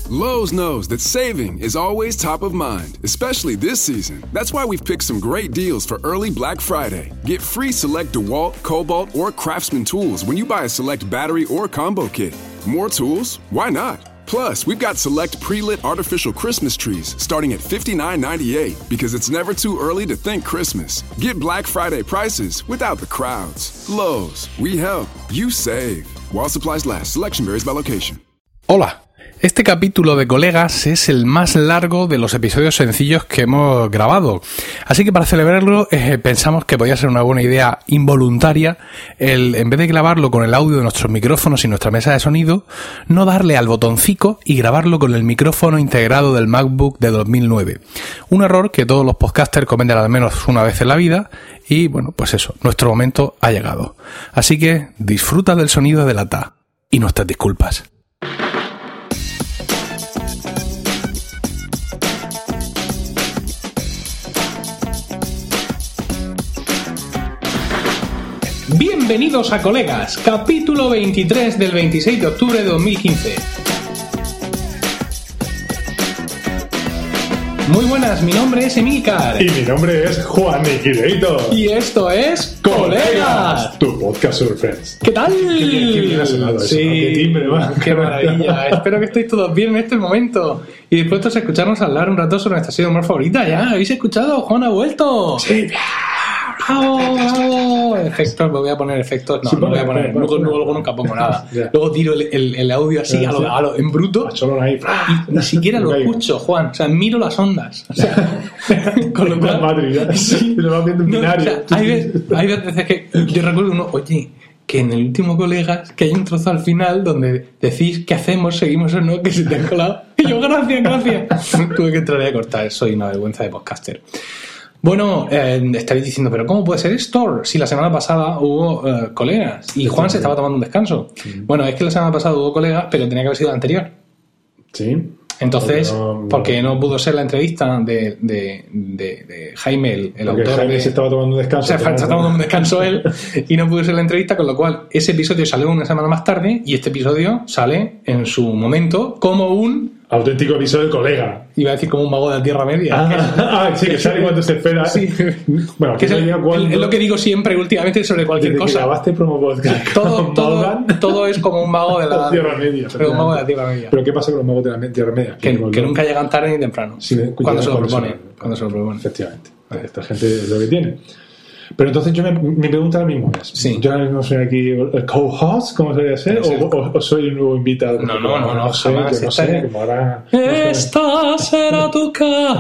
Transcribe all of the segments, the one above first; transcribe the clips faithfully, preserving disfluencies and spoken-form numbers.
Lowe's knows that saving is always top of mind, especially this season. That's why we've picked some great deals for early Black Friday. Get free select DeWalt, Cobalt, or Craftsman tools when you buy a select battery or combo kit. More tools? Why not? Plus, we've got select pre-lit artificial Christmas trees starting at fifty-nine ninety-eight because it's never too early to think Christmas. Get Black Friday prices without the crowds. Lowe's, we help, you save. While supplies last, selection varies by location. Hola. Este capítulo de Colegas es el más largo de los episodios sencillos que hemos grabado. Así que para celebrarlo eh, pensamos que podía ser una buena idea involuntaria el, en vez de grabarlo con el audio de nuestros micrófonos y nuestra mesa de sonido, no darle al botoncito y grabarlo con el micrófono integrado del MacBook de dos mil nueve. Un error que todos los podcasters cometen al menos una vez en la vida y bueno, pues eso, nuestro momento ha llegado. Así que disfruta del sonido de la T A y nuestras disculpas. Bienvenidos a Colegas, capítulo veintitrés del veintiséis de octubre de dos mil quince. Muy buenas, mi nombre es Emilcar. Y mi nombre es Juan Niquileito. Y esto es Colegas, tu podcast sobre Friends. ¿Qué tal? Qué bien, qué bien ha sonado eso, sí, ¿no? Qué timbre, va. Qué maravilla. Espero que estéis todos bien en este momento y dispuestos a escucharnos hablar un rato sobre nuestra serie de humor favorita. ¿Ya habéis escuchado? Juan ha vuelto. Sí. ¡Bravo, bravo! Efectos, me voy a poner efectos. No, sí, no voy a poner. pone, Luego, pone, luego nunca pongo nada. Ya. Luego tiro el, el, el audio así, ya, a lo, sí. a lo, en bruto. Solo ahí. Y ni siquiera lo escucho, Juan. O sea, miro las ondas. O sea, con lo cual. Madrid, ¿ya? Sí. Lo vas viendo en No, binario. o sea, hay, veces, hay veces que yo recuerdo uno, oye, que en el último Colegas, que hay un trozo al final donde decís qué hacemos, seguimos o no, que se te ha colado. Y yo, gracias, gracias. Tuve que entrar a cortar, soy una vergüenza de podcaster. Bueno, eh, estaréis diciendo, ¿pero cómo puede ser esto? Si la semana pasada hubo eh, Colegas y Juan se estaba tomando un descanso. Sí. Bueno, es que la semana pasada hubo Colegas, pero tenía que haber sido la anterior. Sí. Entonces, porque no, porque no pudo ser la entrevista de, de, de, de Jaime, el, el autor. Jaime de, se estaba tomando un descanso. Se estaba tomando un descanso él y no pudo ser la entrevista, con lo cual ese episodio salió una semana más tarde y este episodio sale en su momento como un auténtico episodio de Colega. Iba a decir como un mago de la Tierra Media. Ah, ah sí, que sale cuando se espera. Sí. Bueno, que es, el, cuando... es lo que digo siempre últimamente sobre cualquier Desde cosa. Que grabaste promo podcast. Todo, todo, todo es como un mago de la Tierra Media. Pero un mago de la Tierra Media. Pero ¿qué pasa con los magos de la Tierra Media? Que, que, que nunca llegan tarde ni temprano. Sí, cuando se lo proponen. Cuando se lo proponen. Efectivamente. Vale. Esta gente es lo que tiene. Pero entonces yo me, mi pregunta ahora mismo es, sí. ¿yo ahora mismo soy aquí el co-host, como debería ser, o, o, o soy un nuevo invitado? No, no, no, no, no sé, jamás. yo no sé, como ahora... Esta no sé. será tu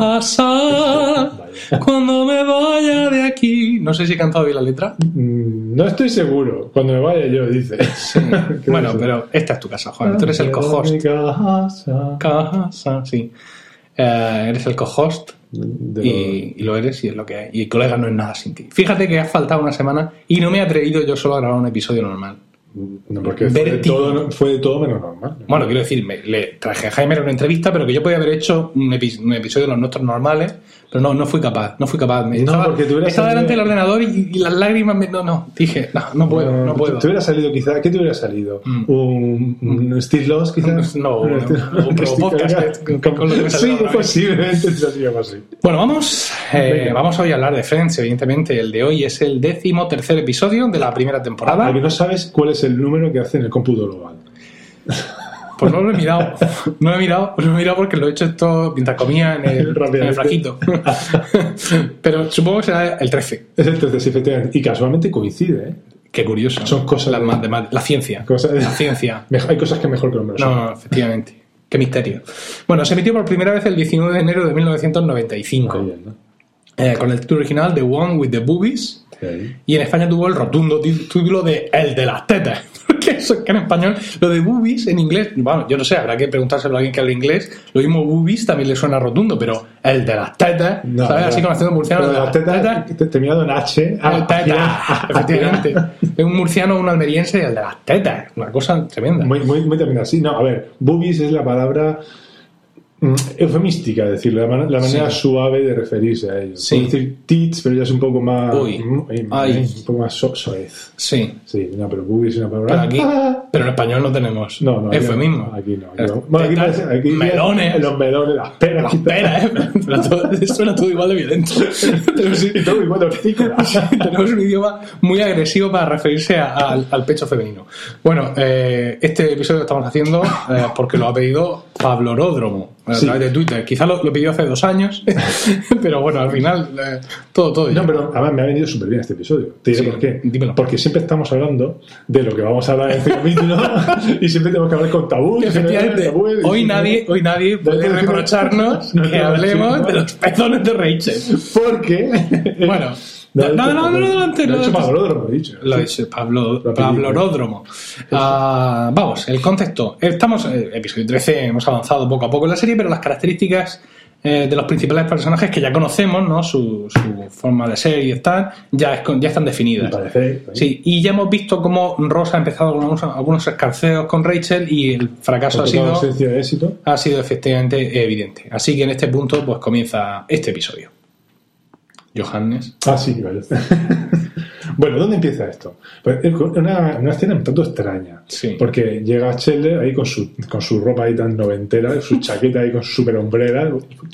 casa cuando me vaya de aquí. No sé si he cantado bien la letra. No estoy seguro, cuando me vaya yo, dice. Sí. Bueno, pero esta es tu casa, Juan, tú eres el co-host. Mi casa. Casa, sí. Uh, eres el co-host. Y, y lo eres y es lo que hay. Y Colega no es nada sin ti. Fíjate que ha faltado una semana y no me he atrevido yo solo a grabar un episodio normal. No, porque fue de, todo, fue de todo menos normal. Bueno, quiero decir, me, le traje a Jaime a una entrevista, pero que yo podía haber hecho un, epi- un episodio de los nuestros normales, pero no, no fui capaz, no fui capaz. Me no, estaba, porque tú hubieras estaba salido... delante del ordenador y, y las lágrimas me, no, no, dije, no, no puedo, no, no puedo. ¿Te hubiera salido quizá? ¿Qué te hubiera salido? Mm. ¿Un, un Steve Loss quizás? No, no, no un pro podcast con, con lo que me sí, posiblemente sería así. Bueno, vamos, eh, vamos hoy a hablar de Friends, evidentemente. El de hoy es el décimo tercer episodio de la primera temporada. Porque no sabes cuál es el número que hace en el cómputo global. Pues no lo he mirado, no lo he mirado, no lo he mirado porque lo he hecho esto mientras comía en el, en el frasquito. Pero supongo que será el trece. Es el trece, sí, efectivamente. Y casualmente coincide, ¿eh? Qué curioso. Son cosas la, de, de, la ciencia. Cosas de, la ciencia. Hay cosas que mejor que los números. No, no, efectivamente. Qué misterio. Bueno, se emitió por primera vez el diecinueve de enero de mil novecientos noventa y cinco. Bien, ¿no? eh, con el título original The One with the Boobies. Okay. Y en España tuvo el rotundo título de El de las tetas. Porque eso que en español, lo de boobies en inglés, bueno, yo no sé, habrá que preguntárselo a alguien que hable inglés. Lo mismo boobies también le suena rotundo, pero el de las tetas, no, ¿sabes? No. Así con acento murciano. El de las tetas, tetas terminado en H. El teta, efectivamente. Es un murciano, un almeriense, el de las tetas. Una cosa tremenda. Muy, muy, muy tremenda. Sí, no, a ver, boobies es la palabra eufemística, decirlo, la, man- la manera Sí. suave de referirse a ellos. Sí. Puedo decir tits, pero ya es un poco más. Uy. mm, eh, Ay. un poco más so- soez. Sí. Sí, no, pero booby es una palabra. Pero aquí, Ah. pero en español no tenemos No, no, aquí eufemismo. no, aquí no. Aquí Es- no. Bueno, aquí, tetas, parece- aquí melones, los melones, las peras. las peras, ¿eh? Pero todo- suena todo igual de violento. Tenemos, Y todo igual de hortícolas. tenemos un idioma muy agresivo para referirse a- al, al pecho femenino. Bueno, eh, este episodio lo estamos haciendo eh, porque lo ha pedido Pablo Oródromo a Sí. través de Twitter. Quizá lo, lo pidió hace dos años, pero bueno, al final eh, todo, todo. No, pero además me ha venido súper bien este episodio. Te diré Sí, por qué. dímelo. Porque siempre estamos hablando de lo que vamos a hablar en este capítulo y siempre tenemos que hablar con tabú. Efectivamente, hoy nadie, hoy nadie puede Nadie- reprocharnos No, que no, hablemos no. de los pezones de Rachel. Porque. Bueno, no, no, no, no, no, antes, Lo no, ha dicho antes. Pablo, lo he dicho. Lo ha Sí. dicho Pablo, Lo ha Pablo pedido. Oródromo. Ah, vamos, el contexto. Estamos en episodio trece, hemos avanzado poco a poco en la serie, pero las características eh, de los principales personajes que ya conocemos, ¿no? Su, su forma de ser y estar, ya, es con- ya están Y definidas. parece. Sí, y ya hemos visto cómo Rosa ha empezado con algunos, algunos escarceos con Rachel y el fracaso ha Con toda sido, ausencia de éxito. ha sido efectivamente evidente. Así que en este punto pues comienza este episodio. Johannes. Ah, sí, vale. Bueno, ¿dónde empieza esto? Pues es una, una escena un tanto extraña. Sí. Porque llega Chandler ahí con su, con su ropa ahí tan noventera, su chaqueta ahí con su super hombrera.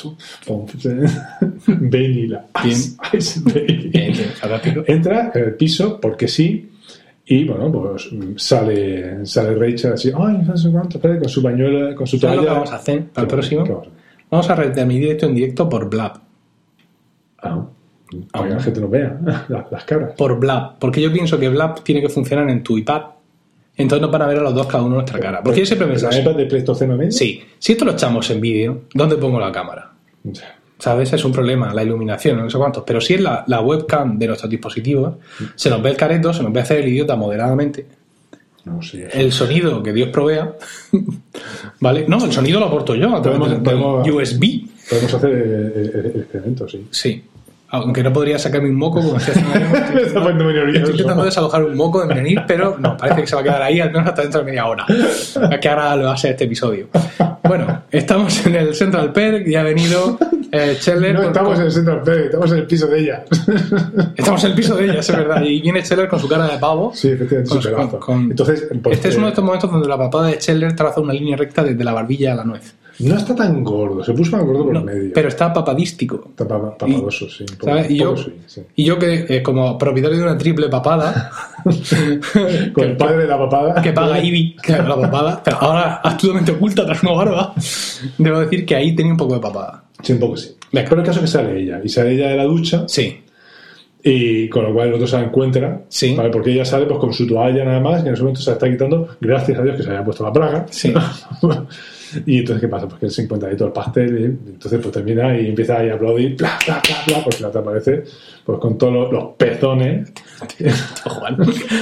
Vanilla. Bien. Ice, ice baby. Bien, bien, fantástico. Entra en el piso porque sí. Y bueno, pues sale, sale Rachel así, ay, no sé cuánto, espera, con su pañuelo, con su ¿Sabes toalla. lo que vamos a hacer para el ¿Qué- próximo? qué vamos a hacer? Vamos a retransmitir esto en directo por Blab. Ah, para que la gente nos vea las, las caras. Por Blab. Porque yo pienso que Blab tiene que funcionar en tu iPad. Entonces nos van a ver a los dos cada uno nuestra cara. Porque yo siempre ¿La pensaba, iPad de Pleistoceno medio? sí, si esto lo echamos en vídeo, ¿dónde pongo la cámara? ¿Sabes? Es un problema, la iluminación, no sé cuántos. Pero si es la, la webcam de nuestros dispositivos, se nos ve el careto, se nos ve hacer el idiota moderadamente. No sé. El sonido que Dios provea, ¿vale? No, el sonido lo aporto yo a través Podemos- del- del podemos- U S B. Podemos hacer el, el, el experimento, sí. Sí. Aunque no podría sacarme un moco como estoy haciendo ahora mismo. Me está poniendo muy nervioso. Estoy intentando desalojar un moco de venir, pero no, parece que se va a quedar ahí al menos hasta dentro de media hora. Que ahora lo va a ser este episodio. Bueno, estamos en el Central Perk y ha venido eh, Scheller. No con- estamos con- en el Central Perk, estamos en el piso de ella. estamos en el piso de ella, es verdad. Y viene Scheller con su cara de pavo. Sí, efectivamente, Con- su pelazo. con- con- Entonces, porque Este es uno de estos momentos donde la papada de Scheller traza una línea recta desde la barbilla a la nuez. no está tan gordo, se puso más gordo por No, el medio. pero está papadístico. Está papa- papadoso, sí. un poco- ¿Sabes? Y un yo, poco sí, sí. y yo que eh, como propietario de una triple papada Con el padre de la papada. que paga I B I, que la papada, pero ahora absolutamente oculta tras una barba, debo decir que ahí tenía un poco de papada. Sí, un poco sí. Venga. Pero el caso es que sale ella. Y sale ella de la ducha. Sí, Y con lo cual el otro se la encuentra. Sí. ¿Vale? Porque ella sale pues con su toalla nada más. Y en ese momento se la está quitando. Gracias a Dios que se había puesto la plaga. Sí. Y entonces, ¿qué pasa? Pues que él se encuentra ahí todo el pastel. Y entonces, pues termina y empieza ahí a aplaudir. Bla, bla, bla, bla. Porque la te aparece pues con todos los, los pezones. Juan.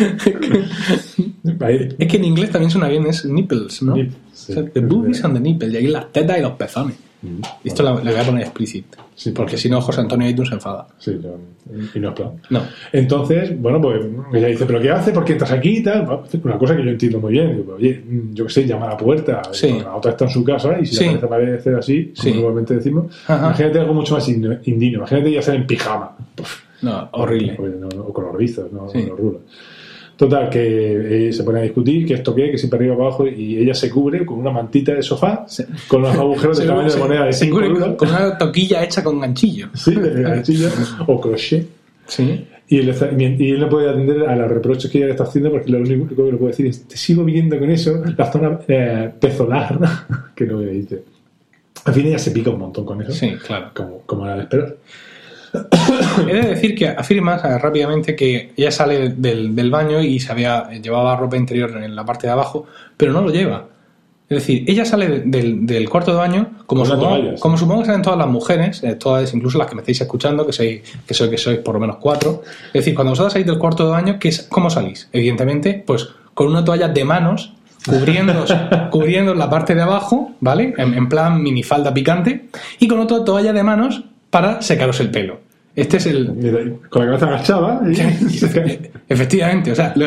Ahí. Es que en inglés también suena bien, es nipples, ¿no? Nip, sí. O sea, the boobies and the nipples, y ahí las tetas y los pezones. Y esto la- le voy a poner explícito, Sí, porque si no José Antonio Aitu se enfada. Sí, yo- y no es plan. No. Entonces, bueno, pues ella dice, ¿pero qué hace? ¿Por qué entras aquí y tal? Bueno, una cosa que yo entiendo muy bien. Digo, oye, yo qué sé, llama a la puerta. Sí. Digo, la otra está en su casa y si Sí. le parece aparecer así, como Sí. normalmente decimos, Ajá. imagínate algo mucho más indigno. indigno. Imagínate ya ser en pijama. Puf, No, horrible. o, no- o con los rizos, no, Sí. con los rulos. Total, que eh, se pone a discutir que esto qué, que si para arriba o para abajo, y ella se cubre con una mantita de sofá, Sí. con unos agujeros de Se- tamaño se- de moneda de se cinco cubre euros. con, con una toquilla hecha con ganchillo. Sí, de ganchillo, o crochet. Sí. Y él, está- y él no puede atender a los reproches que ella le está haciendo porque lo único que le puede decir es te sigo viendo con eso, la zona eh, pezonar, que no me dice. Al fin ella se pica un montón con eso, Sí, claro. como, como era de esperar. He de decir que afirmas eh, rápidamente que ella sale del, del baño y se había llevaba ropa interior en la parte de abajo, pero no lo lleva. Es decir, ella sale del, del cuarto de baño, como, Con una supongo, toalla, sí. como supongo que salen todas las mujeres, eh, todas, incluso las que me estáis escuchando, que sois, que sois, que sois por lo menos cuatro. Es decir, cuando vosotros salís del cuarto de baño, ¿qué es, ¿cómo salís? Evidentemente, pues con una toalla de manos, cubriendo, cubriendo la parte de abajo, ¿vale? En, en plan minifalda picante, y con otra toalla de manos para secaros el pelo. Este es el, Mira, con la cabeza agachada. y- Efectivamente, o sea, lo-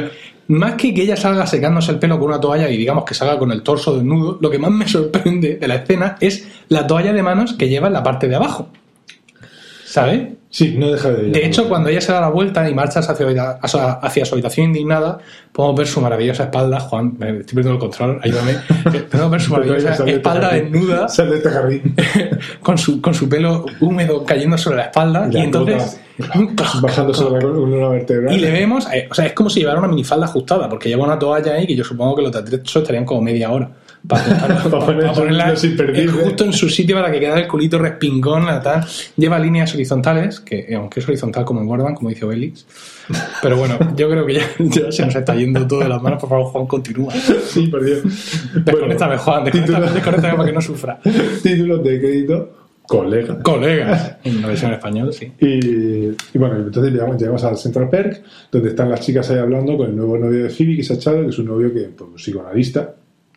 más que que ella salga secándose el pelo con una toalla y digamos que salga con el torso desnudo, lo que más me sorprende de la escena es la toalla de manos que lleva en la parte de abajo. ¿Sabes? Sí, no deja de... De hecho, cuando ella se da la vuelta y marcha hacia, hacia su habitación indignada, podemos ver su maravillosa espalda. Juan, me estoy perdiendo el control, ayúdame. Podemos ver su maravillosa espalda desnuda. Sal de este jardín. Con su, con su pelo húmedo cayendo sobre la espalda. Y, y entonces... bajando sobre la columna vertebral. Y le vemos... Eh, o sea, es como si llevara una minifalda ajustada, porque lleva una toalla ahí que yo supongo que los de atrecho estarían como media hora. Para, para, para, para ponerla eh, justo en su sitio para que quede el culito respingón, tal. Lleva líneas horizontales, que aunque es horizontal como en Gordon, como dice Obelix. Pero bueno, yo creo que ya, ya se nos está yendo todo de las manos. Por favor, Juan, continúa. Sí, por Dios. Desconéctame, Juan, desconéctame, desconécame para que no sufra. Títulos de crédito: Colegas. Colegas. En la versión en español, sí. Y, y bueno, entonces llegamos, llegamos al Central Perk, donde están las chicas ahí hablando con el nuevo novio de Phoebe, que se ha echado, que es un novio que, pues, psicoanalista.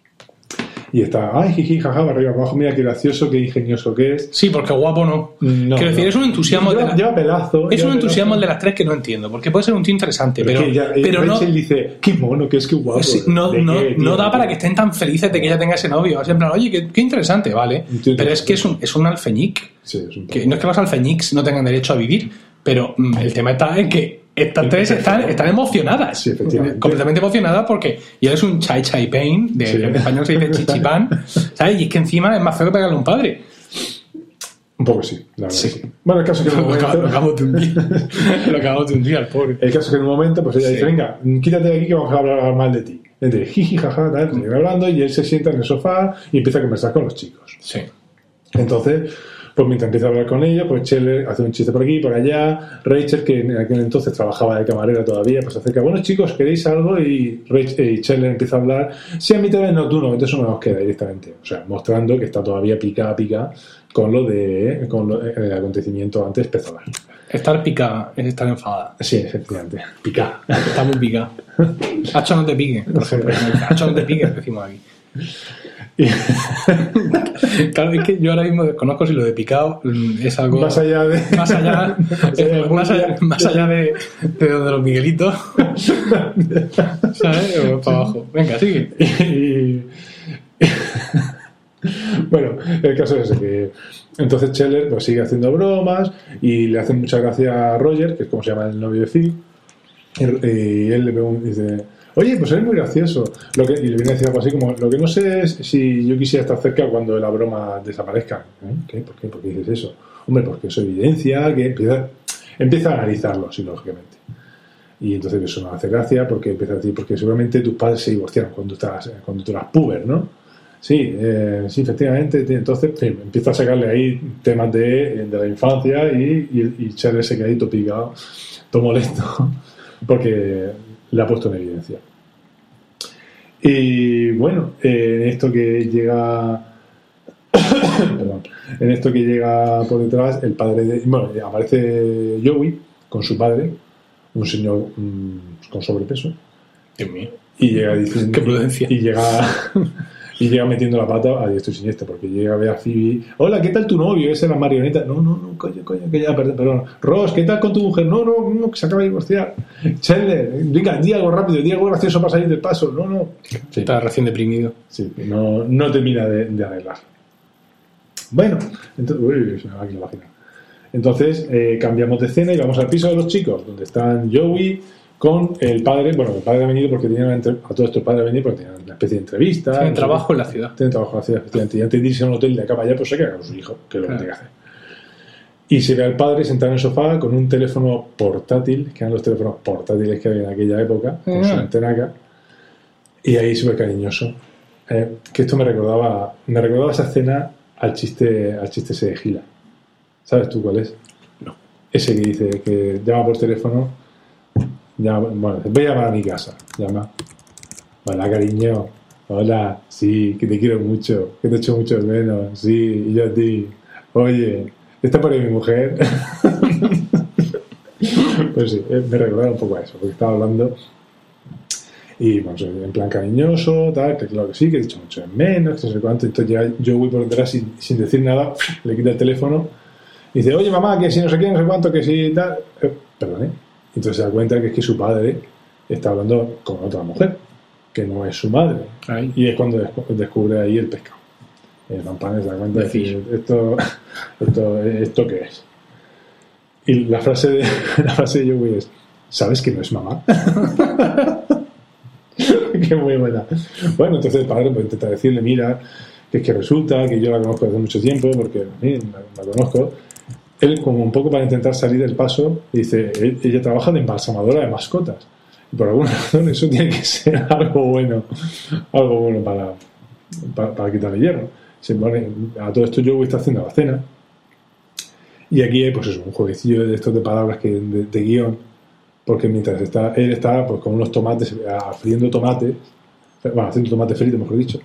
Y está, ay, jiji, jaja, para arriba, abajo, mira qué gracioso, qué ingenioso que es. Sí, porque guapo no. no Quiero decir, no. es un entusiasmo lleva, de la... lleva pelazo. Es lleva un entusiasmo pelazo. de las tres que no entiendo, porque puede ser un tío interesante, pero, pero, pero, que ella, pero Rachel no... dice, qué mono, que es que guapo. Sí, no, no, qué, no tío, da tío. para que estén tan felices de que ella tenga ese novio. En plan, oye, qué, qué interesante, vale. Entiendo. Pero es que es un, es un alfeñic. Sí, es un que no es que los alfeñics no tengan derecho a vivir, pero mm, el tema está en que estas tres están, están emocionadas. Sí, efectivamente. Completamente emocionadas porque y él es un chai chai pain, de, sí. en español se dice chichipán, ¿sabes? Y es que encima es más feo que pegarle a un padre. Un poco sí, la verdad. Sí. Sí. Bueno, el caso es que en un Lo momento... acabamos de hundir. Lo acabamos de hundir al pobre. El caso es que en un momento, pues ella Sí. dice, venga, quítate de aquí que vamos a hablar mal de ti. Entonces, jiji, jaja, tal, siguen hablando y él se sienta en el sofá y empieza a conversar con los chicos. Sí. Entonces, pues mientras empieza a hablar con ella, pues Scheller hace un chiste por aquí, por allá. Rachel, que en aquel entonces trabajaba de camarera todavía, pues se acerca, bueno chicos, ¿queréis algo? Y, Rachel, y Scheller empieza a hablar, sí, a mí también no, tú no, entonces eso no nos queda directamente. O sea, mostrando que está todavía pica pica con lo de con lo, el acontecimiento antes pezolar. Estar pica es estar enfadada. Sí, efectivamente, pica. Está muy pica. Hacho no te pique, por ejemplo. Hacho no te pique, decimos aquí. Claro, es que yo ahora mismo desconozco si lo de picado es algo más allá de más allá, eh, más allá, más allá de, de donde los Miguelitos, ¿sabes? O para abajo. Venga, sigue. y, bueno, el caso es ese, que entonces Scheller pues sigue haciendo bromas y le hace mucha gracia a Roger, que es como se llama el novio de Phil, y, y él le pregunta, dice, oye, pues eres muy gracioso. Lo que, y le viene a decir algo así como, lo que no sé es si yo quisiera estar cerca cuando la broma desaparezca. ¿Eh? ¿Qué? ¿Por qué? ¿Por qué dices eso? Hombre, porque eso evidencia que empieza, empieza a analizarlo, sí, lógicamente. Y entonces eso no hace gracia porque empieza a decir, porque seguramente tus padres se divorciaron cuando tú eras, cuando tú eras puber, ¿no? Sí, eh, sí, efectivamente. Entonces sí, empieza a sacarle ahí temas de, de la infancia y, y, y Scheller se queda ahí todo picado, todo molesto, porque le ha puesto en evidencia. Y bueno, eh, en esto que llega perdón, en esto que llega por detrás el padre de, bueno, aparece Joey con su padre, un señor mmm, con sobrepeso. Dios mío. Y llega diciendo, qué prudencia. Y llega y llega metiendo la pata a diestro y siniestro, porque llega a ver a Phoebe, hola, ¿qué tal tu novio? Esa es la marioneta. No, no, no, coño, coño, que ya, perdón, perdón. Ross, ¿qué tal con tu mujer? No, no, no, que se acaba de divorciar. Scheller, venga, di algo rápido, di algo gracioso para salir del paso. No, no. Sí. Está recién deprimido. Sí, no, no termina de, de arreglar. Bueno, entonces, uy, se me va aquí la página. Entonces, eh, cambiamos de escena y vamos al piso de los chicos, donde están Joey con el padre. Bueno, el padre ha venido porque tenía una entre... a todo esto el padre ha venido porque tenía una especie de entrevista. Tiene trabajo en la ciudad. Tiene trabajo en la ciudad, efectivamente. Y antes de irse a un hotel de acá para allá, pues se queda con su hijo, que es lo claro. que tiene que hacer. Y se ve al padre sentado en el sofá con un teléfono portátil, que eran los teléfonos portátiles que había en aquella época, con ah. su antena acá, y ahí súper cariñoso. Eh, que esto me recordaba, me recordaba esa escena al chiste, al chiste ese de Gila. ¿Sabes tú cuál es? No. Ese que dice que llama por teléfono, llama, bueno, voy a llamar a mi casa, llama. Hola, cariño. Hola, sí, que te quiero mucho, que te echo mucho de menos, sí, y yo a ti. Oye, ¿está por ahí mi mujer? Pues sí, me recordaba un poco a eso, porque estaba hablando y bueno, en plan cariñoso, tal, que claro que sí, que he dicho mucho de menos, que no sé cuánto. Entonces llega Joey por detrás sin, sin decir nada, le quita el teléfono y dice, oye mamá, que si no sé qué, no sé cuánto, que si tal, eh, perdón, ¿eh? Entonces se da cuenta que es que su padre está hablando con otra mujer, que no es su madre. Ahí. Y es cuando descubre ahí el pescado. El Van se da cuenta de decir, esto, esto, ¿esto qué es? Y la frase de, la frase de Joey es, ¿sabes que no es mamá? Que muy buena. Bueno, entonces el padre pues, intenta decirle, mira, que es que resulta que yo la conozco desde mucho tiempo, porque ¿sí? la, la conozco. Él, como un poco para intentar salir del paso, dice, ella trabaja de embalsamadora de mascotas. Y por alguna razón eso tiene que ser algo bueno, algo bueno para, para, para quitarle hierro. Se pone, a todo esto Joey está haciendo la cena. Y aquí hay pues eso, un jueguecillo de estos de palabras que de, de guión, porque mientras está, él está pues con unos tomates, friendo tomates, bueno, haciendo tomate frito, mejor dicho,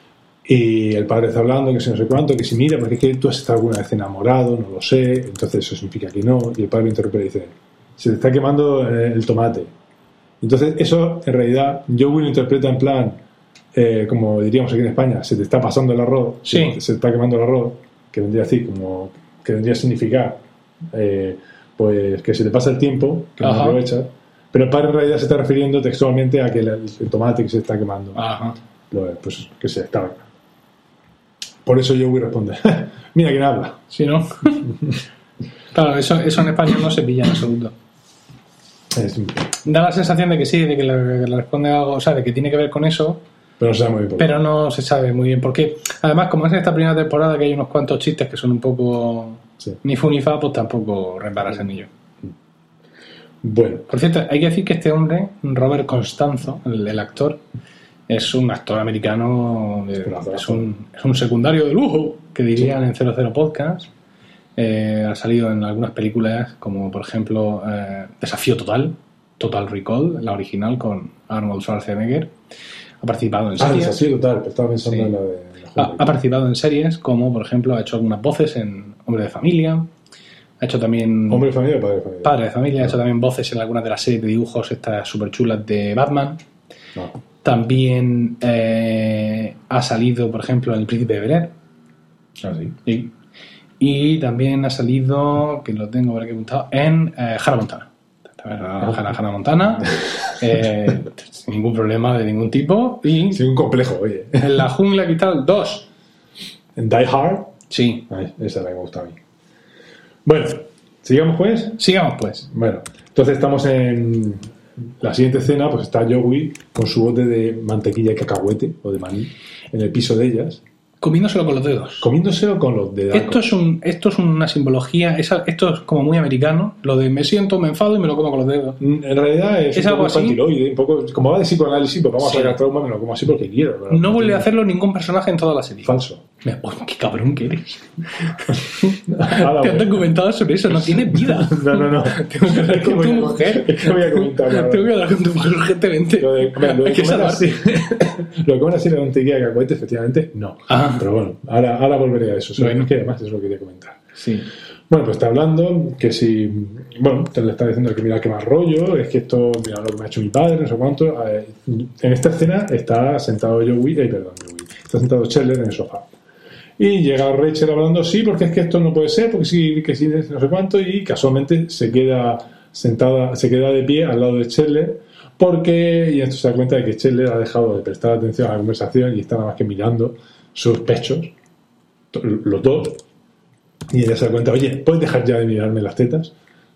y el padre está hablando, que si no sé cuánto, que si mira, porque es que tú has estado alguna vez enamorado, no lo sé, entonces eso significa que no, y el padre interrumpe y dice, se te está quemando el tomate. Entonces eso, en realidad, Joey lo interpreta en plan, eh, como diríamos aquí en España, se te está pasando el arroz, sí. se te está quemando el arroz, que vendría así, como, que vendría a significar, eh, pues que se te pasa el tiempo, que no aprovechas, pero el padre en realidad se está refiriendo textualmente a que el, el tomate que se está quemando, Ajá. pues que se está quemando. Por eso Joey responde, mira quién habla. Sí, ¿no? Claro, eso, eso en español no se pilla en absoluto. Es, da la sensación de que sí, de que le, le responde algo, o sea, de que tiene que ver con eso, pero no se sabe muy bien por qué. Pero no se sabe muy bien por qué. Además, como es en esta primera temporada que hay unos cuantos chistes que son un poco sí. ni fu ni fa, pues tampoco reparas en ello. Bueno. Por cierto, hay que decir que este hombre, Robert Constanzo, el, el actor, es un actor americano, de, es, un, es un secundario de lujo, que dirían sí. en cero cero Podcast. Eh, ha salido en algunas películas, como por ejemplo eh, Desafío Total, Total Recall, la original con Arnold Schwarzenegger. Ha participado en series. Ah, Desafío Total, estaba pensando sí. en la de... La ha, ha participado en series, como por ejemplo ha hecho algunas voces en Hombre de Familia. Ha hecho también... ¿Hombre de Familia o Padre de Familia? Padre de Familia. No. Ha hecho también voces en algunas de las series de dibujos estas súper chulas de Batman. No. También eh, ha salido, por ejemplo, en El Príncipe de Bel-Air. Ah, sí. Y, y también ha salido, que lo tengo por aquí apuntado, en eh, Hannah Montana. Hannah, Hannah Montana. eh, sin ningún problema de ningún tipo. Y sin un complejo, oye. En La Jungla Cristal dos. ¿En Die Hard? Sí. Ay, esa es la que me gusta a mí. Bueno, ¿sigamos pues? Sigamos pues. Bueno, entonces estamos en la siguiente escena, pues está Joey con su bote de mantequilla y cacahuete, o de maní, en el piso de ellas. Comiéndoselo con los dedos. Comiéndoselo con los dedos. Esto es, un, esto es una simbología, es, esto es como muy americano, lo de me siento, me enfado y me lo como con los dedos. En realidad es, ¿Es un algo poco así? infantiloide, un poco, como va de psicoanálisis, pues vamos sí. a sacar trauma, me lo como así porque quiero. No, no vuelve a hacerlo ningún personaje en toda la serie. Falso. Oh, qué cabrón que eres. Te has documentado sobre eso, no tienes vida. No, no, no. Tengo que hablar con tu mujer. Es que voy a comentar. Tengo que hablar con tu mujer urgentemente. Lo de, hombre, lo de Hay que comer así, lo de comer así la mantequilla de cacahuete, efectivamente, no. Ah. Pero bueno, ahora, ahora volveré a eso. Bueno. Es que además es lo que quería comentar. Sí. Bueno, pues está hablando que si... Bueno, te le está diciendo que mira qué más rollo, es que esto, mira lo que me ha hecho mi padre, no sé cuánto. En esta escena está sentado Joey, eh, perdón, Joey, está sentado Chandler en el sofá. Y llega Rachel hablando, sí, porque es que esto no puede ser, porque sí, que sí, no sé cuánto, y casualmente se queda sentada, se queda de pie al lado de Chandler, porque, y esto se da cuenta de que Chandler ha dejado de prestar atención a la conversación y está nada más que mirando sus pechos, los dos, y ella se da cuenta, oye, ¿puedes dejar ya de mirarme las tetas?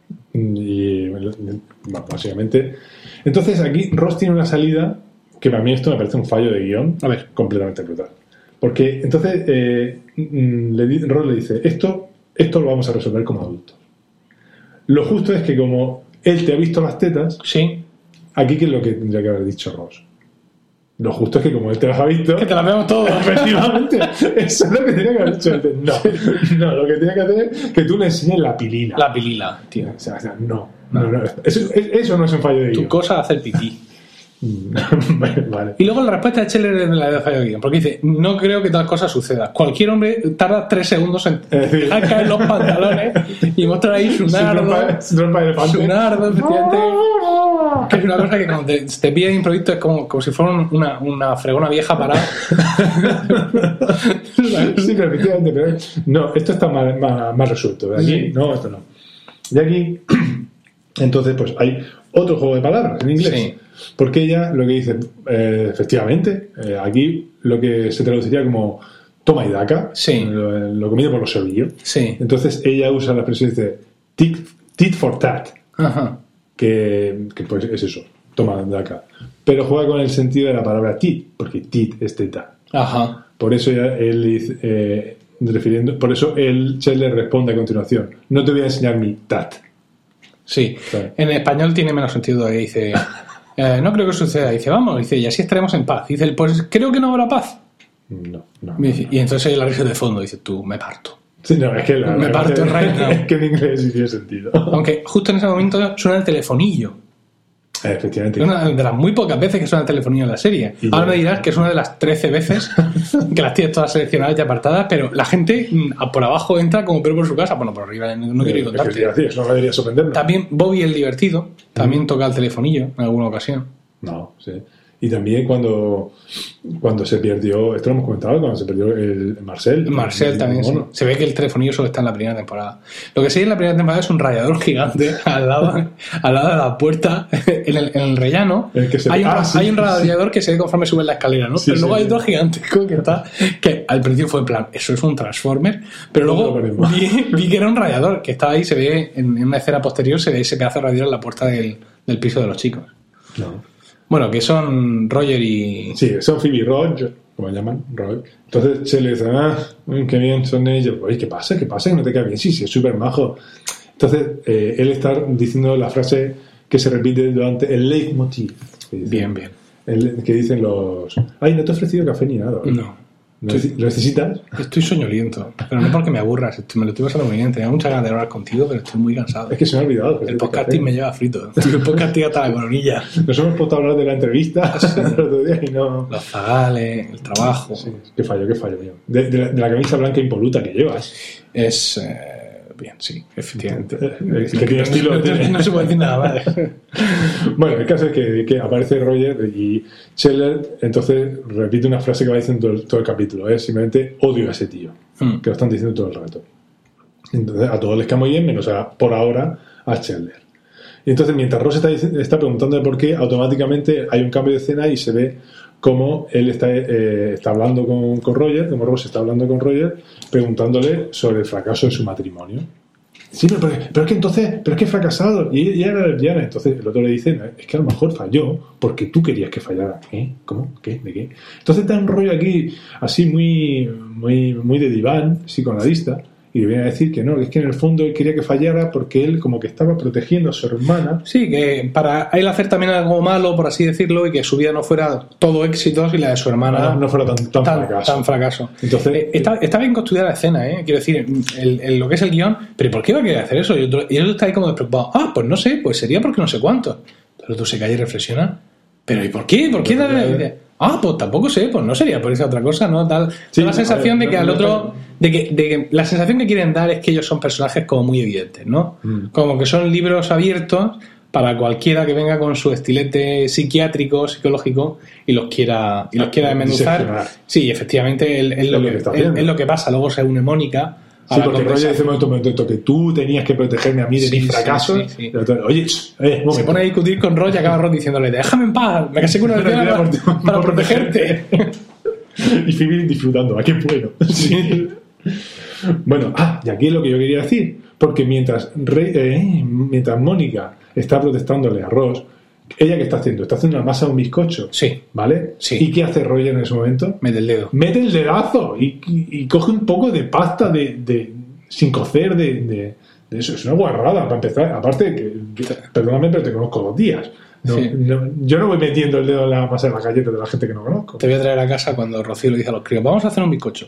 Y básicamente, entonces aquí Ross tiene una salida que para mí esto me parece un fallo de guión, a ver, completamente brutal. Porque entonces eh, le, Ross le dice, esto, esto lo vamos a resolver como adultos. Lo justo es que como él te ha visto las tetas, sí. Aquí ¿qué es lo que tendría que haber dicho Ross? Lo justo es que como él te las ha visto... Que te las vemos todos. Efectivamente. Eso es lo que tenía que haber dicho. No, no, lo que tenía que hacer es que tú le enseñes la pilila. La pilila, tío. O sea, o sea no, no, no. Eso, eso no es un fallo de guión. Tu cosa es hacer pipí. Vale, vale. Y luego la respuesta de Scheller es la de fallo de guión, porque dice, no creo que tal cosa suceda. Cualquier hombre tarda tres segundos en dejar caer los pantalones y mostrar ahí su nardo, su su nardo, efectivamente, que es una cosa que cuando te, te pilla de improviso es como, como si fuera una, una fregona vieja parada. Sí, pero efectivamente, pero no, esto está mal, mal, mal resuelto. De aquí, sí. No, esto no. De aquí, entonces, pues hay otro juego de palabras en inglés. Sí. Porque ella lo que dice, eh, efectivamente, eh, aquí lo que se traduciría como toma y daca, Sí. lo, lo comido por los servillos. Sí. Entonces ella usa la expresión y dice tit, tit for tat, Ajá. que, que pues es eso, toma y daca. Pero juega con el sentido de la palabra tit, porque tit es teta. Ajá. Por eso ya él dice, eh, refiriendo, por eso él Chandler responde a continuación, no te voy a enseñar mi tat. Sí. Claro. En español tiene menos sentido. eh, Dice, eh, no creo que suceda. Dice, vamos, dice, y así estaremos en paz. Dice, pues creo que no habrá paz. No, no. Y, dice, y entonces la risa de fondo dice, tú, me parto. Sí, no, es que la, Me la- parto right now. es que en inglés sí tiene sentido. Aunque justo en ese momento suena el telefonillo. Eh, Efectivamente. Es una de las muy pocas veces que suena el telefonillo en la serie. Y Ahora ya- me dirás que es una de las trece veces que las tienes todas seleccionadas y apartadas, pero la gente mm, a- por abajo entra como perro por su casa. Bueno, por arriba, no, no quiero ir Eh, es que contarte. te iba a decir, eso no debería sorprendernos. También Bobby el divertido, también toca el telefonillo en alguna ocasión. No, sí. Y también cuando, cuando se perdió, esto lo hemos comentado, cuando se perdió el Marcel. Marcel el también, sí. mono. Se ve que el telefonillo solo está en la primera temporada. Lo que sí hay en la primera temporada es un radiador gigante al lado, al lado de la puerta, en el, en el rellano. El que se- hay, un, ah, sí, hay un sí. radiador que se ve conforme sube la escalera, ¿no? Sí, pero luego sí, hay sí. otro gigantesco que está, que al principio fue en plan, eso es un Transformer, pero No luego lo ponemos. vi, vi que era un radiador, que estaba ahí, se ve en, en una escena posterior, se ve ese pedazo de radiador en la puerta del, del piso de los chicos. No. Bueno, que son Roger y... Sí, son Phoebe y Roger, como llaman, Roger. Entonces se le dice, ah, mm, qué bien son ellos. Oye, ¿qué pasa? ¿Qué pasa? Que no te cae bien. Sí, sí, es súper majo. Entonces eh, él está diciendo la frase que se repite durante el leitmotiv. que dicen. Bien, bien. El, que dicen los... Ay, no te he ofrecido café ni nada. ¿vale? No. ¿Lo necesi- ¿Lo necesitas? Estoy soñoliento, pero no porque me aburras, estoy- me lo estoy pasando muy bien. Tenía muchas ganas de hablar contigo, pero estoy muy cansado. Es que se me ha olvidado. El podcasting me lleva frito. El podcasting hasta la coronilla. Nos hemos puesto a hablar de la entrevista el otro día y no... Los zagales, el trabajo. Sí, qué fallo, qué fallo mío. De, de la, de la camisa blanca impoluta que llevas. Es... eh, bien, sí, efectivamente. Eh, que tiene estilo. No, no- no se puede decir nada más. Bueno, el caso es que, que aparece Roger y Scheller, entonces repite una frase que va diciendo todo el, todo el capítulo, es simplemente odio a ese tío, Mm. que lo están diciendo todo el rato. Entonces a todos les cae muy bien, menos a, por ahora a Scheller. Y entonces mientras Ross está, dic- está preguntando de por qué, automáticamente hay un cambio de escena y se ve cómo él está, eh, está hablando con, con Roger, como Ross está hablando con Roger, preguntándole sobre el fracaso de su matrimonio. Sí, pero, pero, pero es que entonces, pero es que he fracasado y ella era lesbiana. Entonces el otro le dice, no, es que a lo mejor falló porque tú querías que fallara. ¿Eh? ¿Cómo? ¿Qué? ¿De qué? Entonces está un rollo aquí así muy, muy, muy de diván, psicoanalista, y le viene a decir que no, que es que en el fondo él quería que fallara porque él como que estaba protegiendo a su hermana. Sí, que para él hacer también algo malo, por así decirlo, y que su vida no fuera todo éxitos y la de su hermana No, no fuera tan, tan, tan, fracaso. tan fracaso. Entonces, Eh, está, está bien construida la escena, ¿eh? Quiero decir, el, el- lo que es el guión, pero ¿por qué va a querer hacer eso? Y, otro, y él está ahí como despreocupado. Ah, pues no sé, pues sería porque no sé cuánto. Pero tú se calla y reflexiona. ¿Pero y por qué? ¿Por qué? darle- Ah, pues tampoco sé, pues no sería por esa otra cosa, ¿no? Tal, Sí, da la sensación a ver, de que no, al no, otro... no. De que, de que la sensación que quieren dar es que ellos son personajes como muy evidentes, ¿no? Mm. Como que son libros abiertos para cualquiera que venga con su estilete psiquiátrico, psicológico y los quiera y los quiera desmenuzar. diseccionar. Sí, efectivamente, es, es, lo, lo que, que está es, haciendo. es lo que pasa. Luego se une Mónica. a Sí, la porque Roger conversación. dice momento, momento, momento, que tú tenías que protegerme a mí de Sí, mis sí, fracasos. sí, sí. Y el otro, oye, ch, eh, un Se momento. pone a discutir con Roy y acaba Roy diciéndole: déjame en paz, me casé con una lesbiana Por- para, por para protegerte. Y Phoebe disfrutando, ¿a qué puedo? Sí. Bueno, ah, y aquí es lo que yo quería decir, porque mientras, Rey- eh, mientras Mónica está protestándole a Ross, ¿ella qué está haciendo? Está haciendo una masa de un bizcocho, Sí, ¿vale? Sí. ¿Y qué hace Roger en ese momento? mete el dedo. Mete el dedazo y, y- y coge un poco de pasta de, de- sin cocer de, de- de eso. Es una guarrada para empezar. Aparte, que, que- perdóname, pero te conozco dos días. No, Sí. no- yo no voy metiendo el dedo en la masa de la galleta de la gente que no conozco. Te voy a traer a casa cuando Rocío le dice a los críos: vamos a hacer un bizcocho.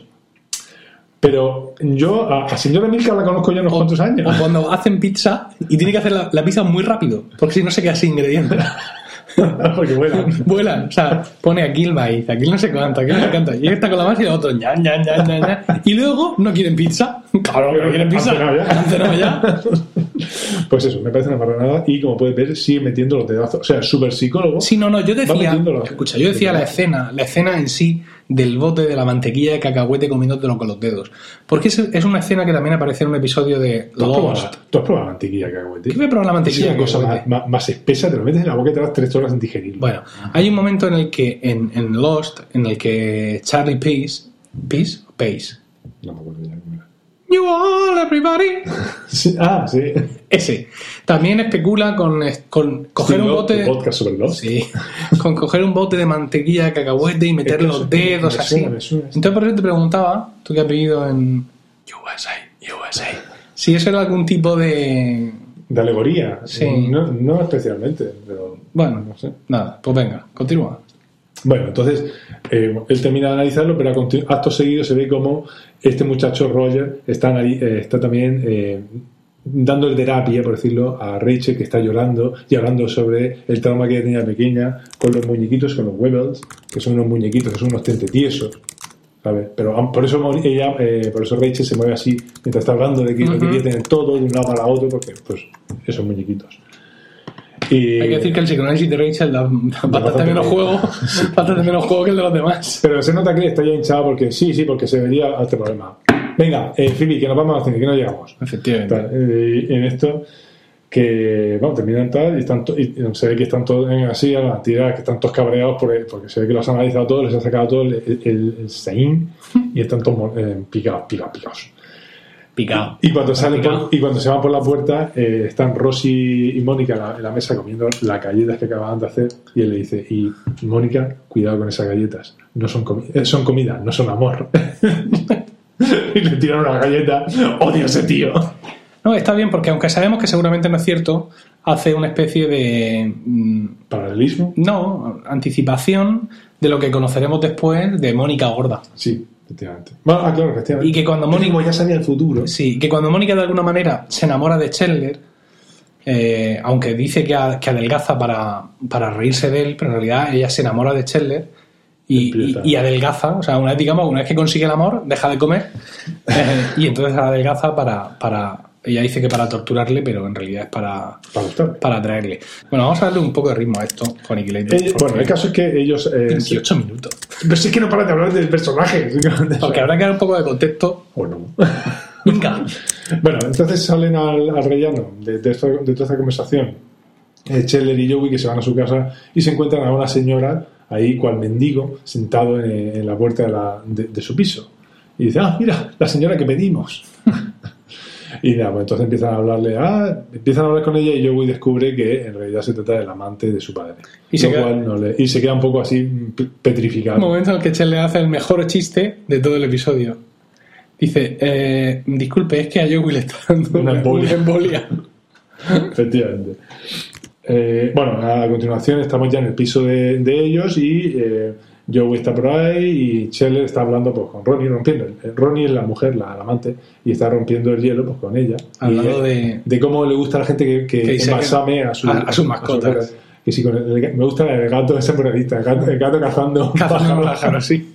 Pero yo a, a señora Milka la conozco ya unos O, cuantos años. o cuando hacen pizza y tiene que hacer la, la pizza muy rápido, porque si no se queda sin ingredientes. Porque vuelan. Vuelan, o sea, pone aquí el maíz, aquí no sé cuánto, aquí no sé cuánto. Y está con la masa y el otro, ña, ña, ña, ña, ña. Y luego no quieren pizza. Claro que no quieren pizza. Han cenado ya. Han cenado ya. Pues eso, me parece una marranada y como puedes ver sigue metiendo los dedazos, o sea, súper psicólogo. Sí, no, no, yo decía, los... escucha, yo decía la escena, la escena en sí del bote de la mantequilla de cacahuete comiéndotelo con los dedos, porque es, es una escena que también aparece en un episodio de ¿Tú has Lost. probado, ¿Tú has probado la mantequilla de cacahuete? ¿Qué me he probado la mantequilla? Es una cosa más, más, más espesa, te lo metes en la boca y te das tres horas en digerirlo. Bueno, hay un momento en el que en, en Lost, en el que Charlie Pace, Pace, Pace, no me acuerdo ya cómo era. You all, everybody. Sí, ah, sí. Ese. También especula con, con coger sí, un bote de... podcast sobre Lost. Sí. Con coger un bote de mantequilla de cacahuete y meter es los dedos me así. suena, me suena. Entonces por eso te preguntaba, tú que has vivido en U S A, U S A, si eso era algún tipo de... De alegoría. Sí. No, no especialmente, pero... Bueno, no sé. Nada, pues venga, continúa. Bueno, entonces eh, él termina de analizarlo, pero a continu- acto seguido se ve como este muchacho Roger está, ahí, eh, está también eh, dando el terapia, por decirlo, a Rachel, que está llorando y hablando sobre el trauma que ella tenía pequeña con los muñequitos, con los Webbles, que son unos muñequitos, que son unos tentetiesos, ¿sabes? Pero por eso ella, eh, por eso Rachel se mueve así mientras está hablando de que uh-huh. lo quería tener todo de un lado para otro, porque pues esos muñequitos. Y hay que decir que el psicoanálisis de Rachel da bastante menos juego, bastante menos juego que el de los demás. Pero se nota que está ya hinchado porque sí, sí, porque se vería a este problema. Venga, eh, Phoebe, que nos vamos al cine, que no llegamos. Efectivamente. Tal, eh, en esto, que bueno, terminan tal y, están to- y se ve que están todos en así a la entidad, que están todos cabreados porque, porque se ve que los han analizado todos, les ha sacado todo el, el, el, el Zayn y están todos eh, picados, picados, picados. Picado. Y cuando salen por, y cuando se van por la puerta eh, están Rosy y Mónica en la, en la mesa comiendo las galletas que acababan de hacer y él le dice, y Mónica, cuidado con esas galletas, no son, comi- eh, son comida, no son amor. Y le tiran una galleta. Odio ese tío. No, está bien porque aunque sabemos que seguramente no es cierto, hace una especie de mmm, paralelismo, no, anticipación de lo que conoceremos después de Mónica gorda. Sí, efectivamente. Bueno, ah, claro, efectivamente. Y que cuando Mónica como ya sabía el futuro. Sí, que cuando Mónica de alguna manera se enamora de Chandler, eh, aunque dice que, a, que adelgaza para, para reírse de él, pero en realidad ella se enamora de Chandler y, y, y adelgaza, o sea, una vez, digamos, una vez que consigue el amor, deja de comer eh, y entonces adelgaza para, para ella dice que para torturarle, pero en realidad es para para, para atraerle. Bueno, vamos a darle un poco de ritmo a esto con Aniquilator. Eh, bueno, el caso es que ellos eh, veintiocho minutos. Pero sí que no paran de hablar del personaje. Porque habrá que dar un poco de contexto. O no. Nunca. Bueno, entonces salen al, al rellano de, de, esto, de toda esta conversación. Eh, Chandler y Joey que se van a su casa y se encuentran a una señora ahí, cual mendigo, sentado en, en la puerta de, la, de, de su piso. Y dice, ah, mira, la señora que pedimos. Y nada, pues entonces empiezan a hablarle, ah, empiezan a hablar con ella y Joey descubre que en realidad se trata del amante de su padre. Y se, queda, no le, y se queda un poco así petrificado. Un momento en el que Chen le hace el mejor chiste de todo el episodio. Dice, eh, disculpe, es que a Joey le está dando una embolia. Una embolia. Efectivamente. Eh, bueno, a continuación estamos ya en el piso de, de ellos y eh, Joey está por ahí y Chandler está hablando pues, con Ronnie, rompiendo. Ronnie es la mujer, la, la amante, y está rompiendo el hielo pues, con ella. Hablando y, de... de cómo le gusta a la gente que, que, que embalsame a, su, a, a sus mascotas. A su, que sí, con el, el, me gusta el gato ese moralista, el gato, el gato cazando pájaros, pájaro, sí.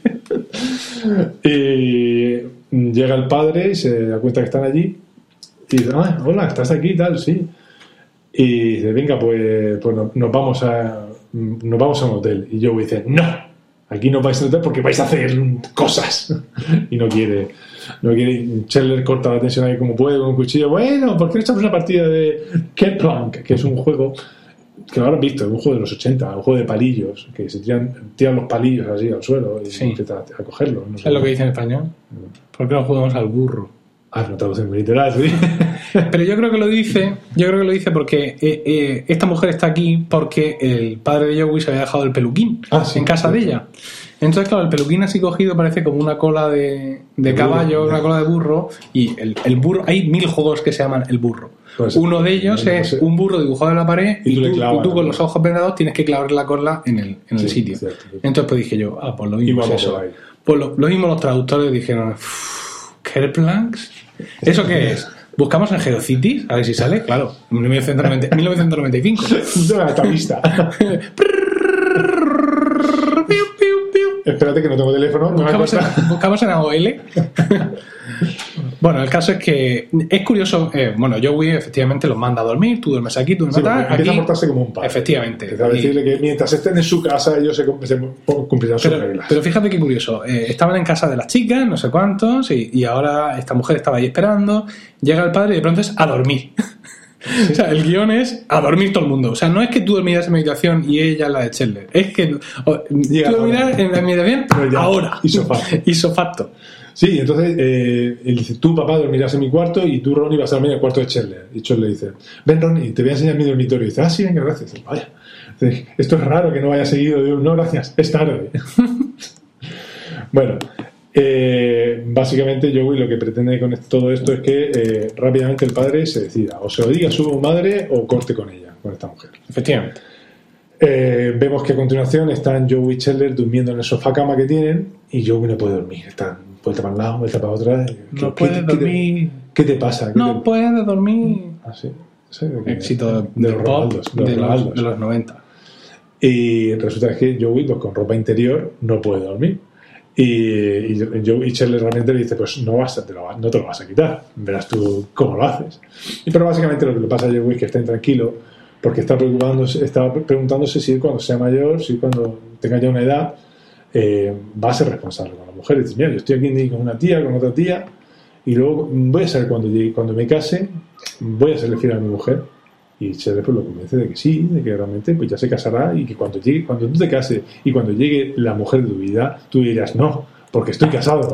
Y llega el padre y se da cuenta que están allí y dice, ah, hola, ¿estás aquí y tal? Sí. Y dice, venga, pues, pues nos, nos vamos a nos vamos a un hotel. Y Joey dice, no, aquí no vais a hotel porque vais a hacer cosas. Y no quiere, no quiere. Chandler corta la tensión ahí como puede con un cuchillo. Bueno, ¿por qué no echamos una partida de Kerplunk? Que es un juego que lo habrán visto, es un juego de los ochenta, un juego de palillos, que se tiran, tiran los palillos así al suelo y sí. intentan a cogerlos. No sé es lo que dice en español. ¿Por qué no jugamos al burro? Ah, no traducen muy literal, sí. Pero yo creo que lo dice, yo creo que lo dice porque eh, eh, esta mujer está aquí porque el padre de Joey se había dejado el peluquín ah, sí, en casa sí, de ella. Entonces, claro, el peluquín así cogido parece como una cola de, de caballo, burro, una cola de burro, y el, el burro, hay mil juegos que se llaman el burro. Pues, Uno de ellos no, no es sé. un burro dibujado en la pared y, y tú, clavas, y tú con los ojos vendados tienes que clavar la cola en el, en el sí, sitio. Cierto, cierto. Entonces pues dije yo, ah, pues lo mismo es eso. Pues lo, lo mismo los traductores dijeron, Kerplunks. ¿Eso qué es? Buscamos en GeoCities, a ver si sale, claro, mil novecientos noventa y cinco. La tabista. Espérate que no tengo teléfono. Buscamos, en, buscamos en A O L. Bueno, el caso es que es curioso. Eh, bueno, Joey efectivamente los manda a dormir. Tú duermes aquí, tú duermes Sí, acá. empieza Aquí, a portarse como un padre. Efectivamente. Empieza a decirle que mientras estén en su casa ellos se, se cumplirán sus Pero, reglas. pero fíjate qué curioso. Eh, estaban en casa de las chicas, no sé cuántos, y, y ahora esta mujer estaba ahí esperando. Llega el padre y de pronto es a dormir. Sí. O sea, el guión es a dormir todo el mundo. O sea, no es que tú dormirás en mi habitación y ella en la de Chandler. Es que o, tú dormirás en la mi habitación ahora. Isofacto. Isofacto. Sí, entonces eh, él dice, tú papá dormirás en mi cuarto y tú Ronnie vas a dormir en el cuarto de Chandler. Y Chandler le dice, ven Ronnie, te voy a enseñar mi dormitorio. Y dice, ah, sí, venga, gracias. Y, vaya, dice, esto es raro que no vaya seguido. Digo, no, gracias, es tarde. Bueno, eh, básicamente Joey lo que pretende con todo esto es que eh, rápidamente el padre se decida, o se lo diga a su madre o corte con ella, con esta mujer. Efectivamente. Eh, vemos que a continuación están Joey y Chandler durmiendo en el sofá cama que tienen y Joey no puede dormir, están vuelta para un lado, vuelta para otra. No puede dormir. ¿Qué te pasa? ¿Qué no te... puede dormir. Ah, sí. Sí, de éxito de, de, de los pop Ronaldos, de, los de, Ronaldos. los, de los noventa. Y resulta que Joey, pues, con ropa interior, no puede dormir. Y, y, Joey, y Chandler realmente le dice, pues no, vas a, te lo, no te lo vas a quitar, verás tú cómo lo haces. Y pero básicamente lo que le pasa a Joey es que está intranquilo porque está preocupándose, está preguntándose si cuando sea mayor, si cuando tenga ya una edad, eh, va a ser responsable con la mujer. Y dice, mira, yo estoy aquí con una tía, con otra tía, y luego voy a saber cuando llegue, cuando me case, voy a serle fiel a mi mujer. Y Chandler pues lo convence de que sí, de que realmente pues ya se casará y que cuando llegue, cuando tú te cases y cuando llegue la mujer de tu vida, tú dirás no, porque estoy casado.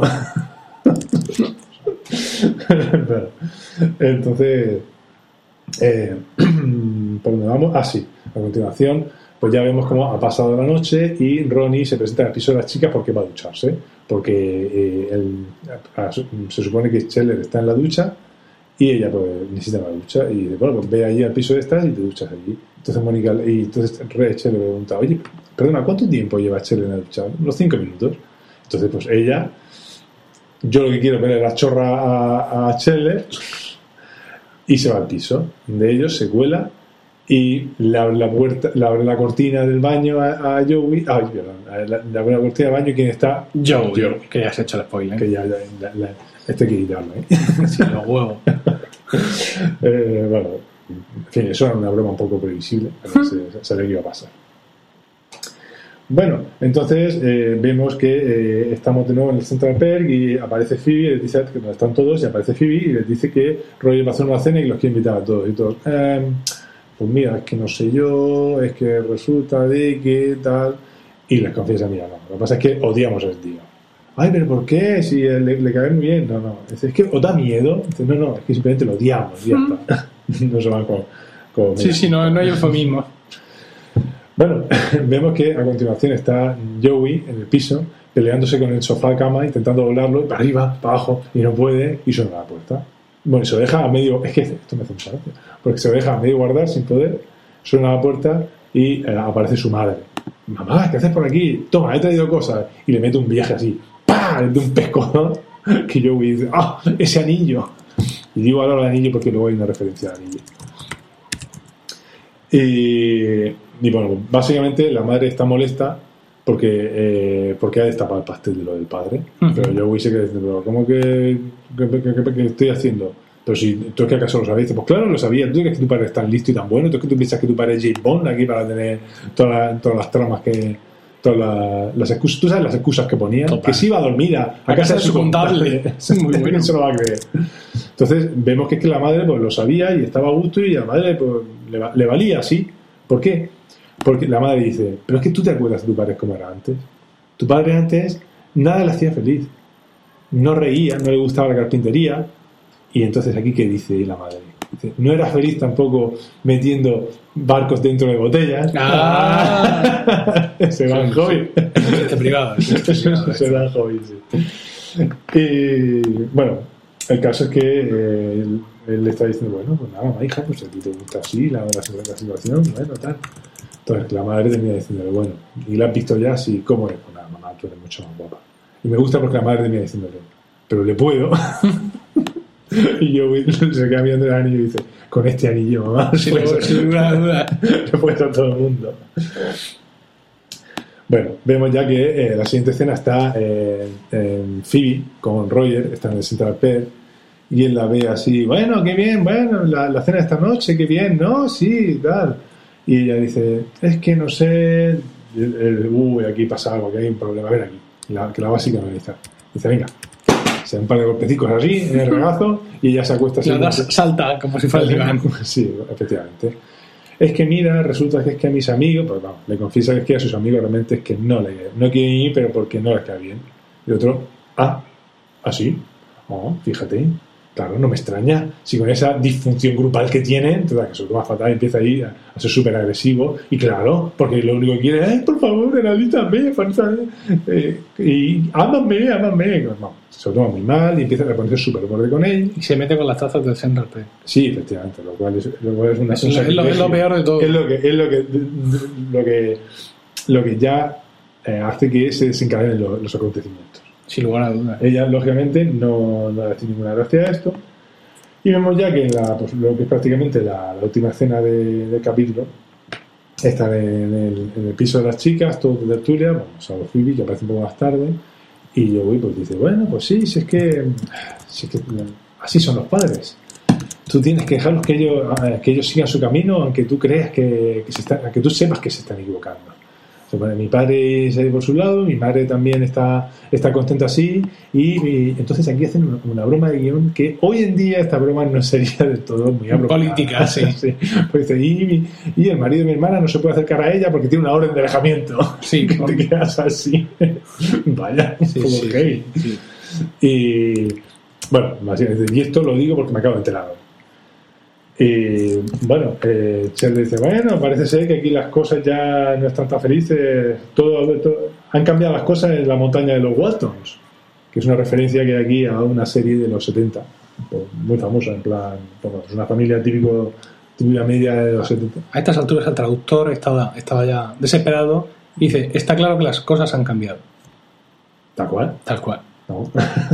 Entonces, eh, ¿por dónde vamos? Ah, sí, a continuación, pues ya vemos cómo ha pasado la noche y Ronnie se presenta en el piso de las chicas porque va a ducharse, porque eh, él, a, a, se supone que Chandler está en la ducha. Y ella pues necesita la ducha y dice, bueno, pues ve allí al piso de estas y te duchas allí. Entonces Mónica, y entonces Rachel le pregunta, oye, perdona, ¿cuánto tiempo lleva Chandler en la ducha? Unos cinco minutos. Entonces pues ella, yo lo que quiero es ver la chorra a, a Chandler y se va al piso. De ellos se cuela y le abre la puerta, le abre la cortina del baño a, a Joey, ay, perdón, le, le abre la cortina del baño y ¿quién está? Joey, Joey. Que ya has hecho el spoiler. Que ya, ya, ya, ya esto hay que quitarlo, ¿eh? Sí, los huevos. eh, bueno, en fin, eso era una broma un poco previsible, pero se, sabía que iba a pasar. Bueno, entonces eh, vemos que eh, estamos de nuevo en el Central Perk y aparece Phoebe y les dice que no están todos y aparece Phoebe y les dice que Roger va a hacer una cena y que los quiere invitar a todos y todos. Eh, pues mira, es que no sé yo, es que resulta de que tal, y les confiesa, mira, no, lo que pasa es que odiamos a ese tío. Ay, pero ¿por qué? Si le, le cae muy bien. No, no. Es que os da miedo. No, no, es que simplemente lo odiamos. Ya mm. está. No se van con. con sí, sí, no, no hay eufemismo. Bueno, vemos que a continuación está Joey en el piso peleándose con el sofá cama, intentando doblarlo para arriba, para abajo, y no puede, y suena la puerta. Bueno, y se lo deja a medio. Es que esto me hace mucha gracia. Porque se lo deja a medio guardar sin poder, suena la puerta y eh, aparece su madre. Mamá, ¿qué haces por aquí? Toma, he traído cosas. Y le mete un viaje así. ¡Pah! De un pescozón que yo dice, ¡ah! Ese anillo. Y digo ahora el anillo porque luego hay una referencia al anillo. Y, y bueno, básicamente la madre está molesta porque eh, porque ha destapado el pastel de lo del padre. Uh-huh. Pero yo dice que, pero ¿cómo que, que, que, que, que estoy haciendo? Pero si tú es que acaso lo sabías, pues claro lo sabía. Tú crees que tu padre es tan listo y tan bueno. Tú es que tú piensas que tu padre es James Bond aquí para tener todas las, todas las tramas que. Todas las, las excusas, tú sabes las excusas que ponían. Total. Que se iba a dormir a, a, a casa de su contable. Es muy bueno. Se lo va a creer. Entonces vemos que es que la madre pues lo sabía y estaba a gusto y a la madre pues le, le valía así. ¿Por qué? Porque la madre dice, pero es que tú te acuerdas de tu padre como era antes. Tu padre antes nada le hacía feliz. No reía, no le gustaba la carpintería. Y entonces aquí ¿qué dice la madre? Dice, no era feliz tampoco metiendo barcos dentro de botellas. Ah, se van hobby. Este privado. Se van hobby, sí. Y bueno, el caso es que eh, él, él le está diciendo, bueno, pues nada, mamá, hija, pues a ti te gusta así la, la, la situación, bueno, tal. Entonces la madre termina diciéndole, bueno, ¿y la has visto ya? Sí, ¿cómo es? Pues nada, mamá, tú eres mucho más guapa. Y me gusta porque la madre termina diciéndole, pero le puedo. Y yo se queda mirando el anillo y dice, con este anillo, mamá, sin ninguna duda, le puedes a todo el mundo. Bueno, vemos ya que eh, la siguiente escena está eh, en Phoebe con Roger, está en el Central Perk y él la ve así, bueno, qué bien, bueno, la, la cena de esta noche, qué bien, ¿no? Sí, tal. Y ella dice, es que no sé, el, el, uy, aquí pasa algo, que hay un problema, a ver aquí, la, que la va a psicoanalizar. Dice, venga, se da un par de golpecitos así, en el regazo, y ella se acuesta así. La das, salta como si fuera el diván. Sí, efectivamente. Es que mira, resulta que es que a mis amigos, pues vamos, le confiesa que es que a sus amigos realmente es que no le no quieren ir, pero porque no les cae bien. Y otro, ah, así, oh, fíjate, claro, no me extraña, si con esa disfunción grupal que tienen, entonces que se lo toma fatal, empieza ahí a, a ser súper agresivo, y claro, porque lo único que quiere es, por favor, analízame, eh, y ámame, ámame, no, se lo toma muy mal y empieza a ponerse súper borde con él. Y se mete con las tazas del Central Perk. Sí, efectivamente, lo cual es, lo cual es una es, lo, es, lo, es lo peor de todo. Es lo que, es lo que, lo que, lo que ya eh, hace que se desencadenen los, los acontecimientos. Sin lugar a dudas. Ella, lógicamente, no, no le hace ninguna gracia a esto. Y vemos ya que en la, pues, lo que es prácticamente la, la última escena de, del capítulo, están en el, en el piso de las chicas, todo de tertulia, bueno, salvo Phoebe, que aparece un poco más tarde. Y Joey pues dice, bueno, pues sí, si es que, si es que así son los padres. Tú tienes que dejarlos que ellos, que ellos sigan su camino, aunque tú creas que, que se están, aunque tú sepas que se están equivocando. O sea, mi padre se ha ido por su lado, mi madre también está, está contenta así, y, y entonces aquí hacen una, una broma de guión que hoy en día esta broma no sería del todo muy apropiada. Política, sí. Sí. Pues dice, y, y el marido de mi hermana no se puede acercar a ella porque tiene una orden de alejamiento. Sí, que te quedas así. Vaya, sí, como sí, okay. sí. Y bueno, y esto lo digo porque me acabo de enterar. Y bueno, eh, Sheldon dice, bueno, parece ser que aquí las cosas ya no están tan felices, todo, todo, han cambiado las cosas en la montaña de los Waltons, que es una referencia que hay aquí a una serie de los setenta, muy famosa, en plan, bueno, es una familia típico, típica media de los setenta. A estas alturas el traductor estaba, estaba ya desesperado y dice, está claro que las cosas han cambiado. ¿Tal cual? Tal cual. No,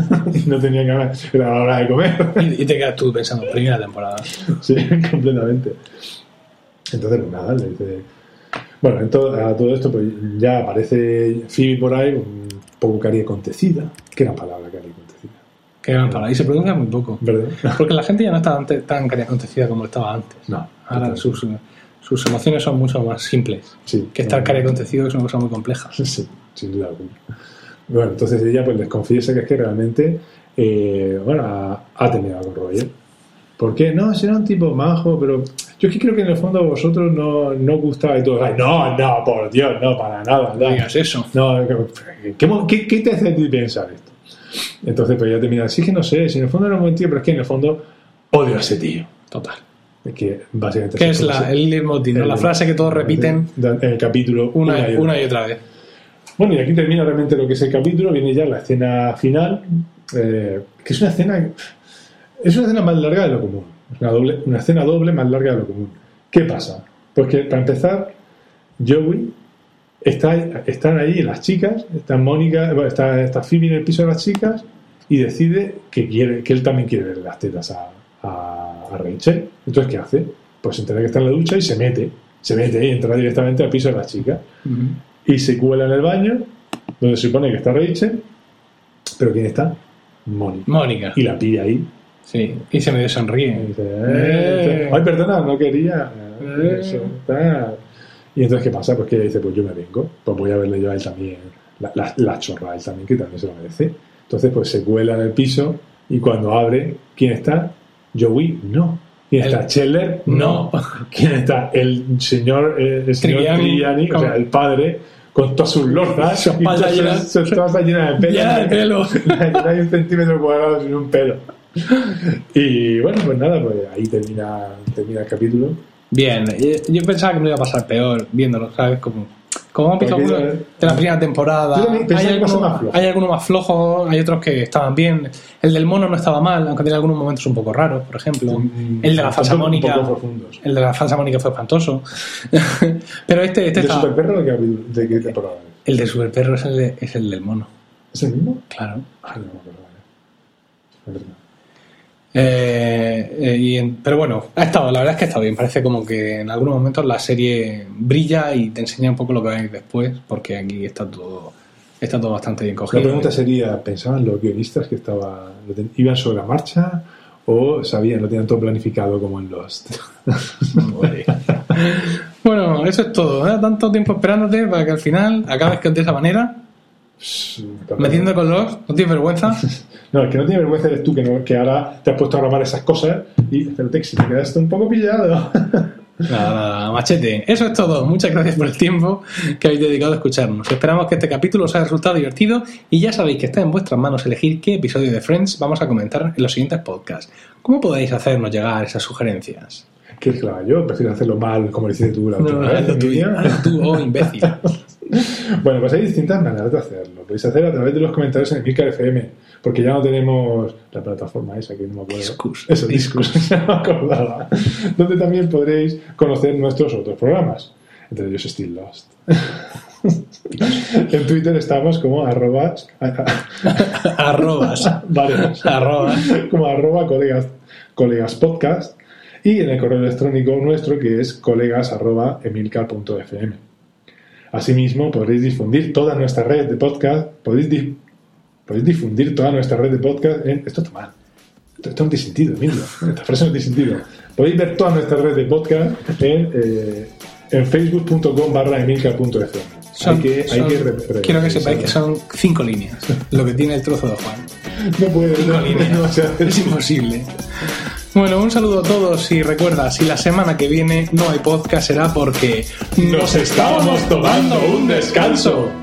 no tenía ganas, era la hora de comer. Y, y te quedas tú pensando, primera temporada. Sí, completamente. Entonces, pues nada, le dice. Bueno, en todo, a todo esto, pues ya aparece Phoebe por ahí, un poco cariacontecida. ¿Qué era palabra cariacontecida? Que gran palabra. Y se pronuncia muy poco. ¿Verdad? Porque la gente ya no está tan, tan cariacontecida como estaba antes. No. Ahora sus, sus emociones son mucho más simples. Sí. Que estar cariacontecido es una cosa muy compleja. Sí, sin duda alguna. Bueno, entonces ella pues les confiesa que es que realmente eh, bueno, ha, ha tenido con Roger. ¿Por qué? No, será un tipo majo, pero yo es que creo que en el fondo a vosotros no, no gustaba y todo. Ay, no, no, por Dios, no, para nada. No digas eso. No, ¿qué, qué, ¿qué te hace a ti pensar esto? Entonces pues ella te mira, sí que no sé, si en el fondo era un buen tío, pero es que en el fondo odio a ese tío. Total. Es que básicamente... ¿Qué es la, el leitmotiv, ¿no? La frase que todos repiten en el capítulo una, una, y, una y otra vez. Bueno, y aquí termina realmente lo que es el capítulo, viene ya la escena final, eh, que es una escena es una escena más larga de lo común, es una, doble, una escena doble más larga de lo común. ¿Qué pasa? Pues que para empezar, Joey está, están ahí las chicas, está Mónica, está, está Phoebe en el piso de las chicas y decide que quiere, que él también quiere ver las tetas a, a, a Rachel. Entonces, ¿qué hace? Pues se entera que está en la ducha y se mete, se mete y entra directamente al piso de las chicas. Uh-huh. Y se cuela en el baño, donde se supone que está Rachel, pero ¿quién está? Mónica. Mónica. Y la pilla ahí. Sí, y se me sonríe. Y dice, eh, ay, perdona, no quería. Eh, eso, está. Y entonces, ¿qué pasa? Pues que ella dice, pues yo me vengo, pues voy a verle yo a él también, la, la, la chorra a él también, que también se lo merece. Entonces, pues se cuela en el piso y cuando abre, ¿quién está? Joey, no. ¿Quién está? ¿Scheller? No. ¿Quién está? El señor, eh, el señor Triviani, Triviani o sea, el padre, con todas sus lorzas, su espalda llena, su espalda llena de pelo. Llena de pelo. No hay un centímetro cuadrado sin un pelo. Y bueno, pues nada, pues ahí termina, termina el capítulo. Bien, yo pensaba que me iba a pasar peor viéndolo, ¿sabes? Como, como han visto algunos de la primera temporada. Hay algunos más, hay algunos más flojos, hay otros que estaban bien. El del mono no estaba mal, aunque tiene algunos momentos un poco raros, por ejemplo. Mm, el de la falsa Mónica. El de la falsa Mónica fue espantoso. Pero este, este ¿El está. de Superperro de qué, de qué temporada? El de Superperro es el, de, es el del mono. ¿Es el mismo? Claro. Ay, no me acuerdo. Es verdad. Eh, eh, y en, pero bueno, ha estado, la verdad es que ha estado bien. Parece como que en algunos momentos la serie brilla y te enseña un poco lo que va a ir después, porque aquí está todo está todo bastante bien cogido. La pregunta sería, ¿pensaban los guionistas que estaba iban sobre la marcha o sabían, lo tenían todo planificado como en Lost. Bueno, eso es todo, ¿eh? Tanto tiempo esperándote para que al final acabes de esa manera, metiendo con Lost. ¿No tienes vergüenza? No, el que no tiene vergüenza eres tú, que, no, que ahora te has puesto a grabar esas cosas y espérate, si te quedaste un poco pillado. Nada, nada, machete. Eso es todo. Muchas gracias por el tiempo que habéis dedicado a escucharnos. Esperamos que este capítulo os haya resultado divertido y ya sabéis que está en vuestras manos elegir qué episodio de Friends vamos a comentar en los siguientes podcasts. ¿Cómo podéis hacernos llegar esas sugerencias? Que claro, yo prefiero hacerlo mal, como lo hiciste tú la última no, vez. Hazlo tú, hazlo tú, oh imbécil. Bueno, pues hay distintas maneras de hacerlo. Podéis hacer a través de los comentarios en Emilcar F M, porque ya no tenemos la plataforma esa que no me acuerdo. Discus. Eso, Discus, no me acordaba. Donde también podréis conocer nuestros otros programas. Entre ellos Still Lost. En Twitter estamos como arrobas arrobas varios, arrobas como arroba colegas, colegas podcast, y en el correo electrónico nuestro que es colegas arroba emilcar punto f m. Asimismo podréis difundir toda nuestra red de podcast, podéis, di, podéis difundir toda nuestra red de podcast en, esto está mal, esto, esto no tiene sentido, Emilio, esta frase no tiene sentido. Podéis ver toda nuestra red de podcast en, eh, en facebook punto com barra emilcar punto f m. Son, hay que, son, hay que re, re, quiero que sepáis que son cinco líneas lo que tiene el trozo de Juan. No puede, cinco no, líneas. No, o sea, es imposible. Bueno, un saludo a todos y recuerda, si la semana que viene no hay podcast será porque nos estábamos tomando un descanso.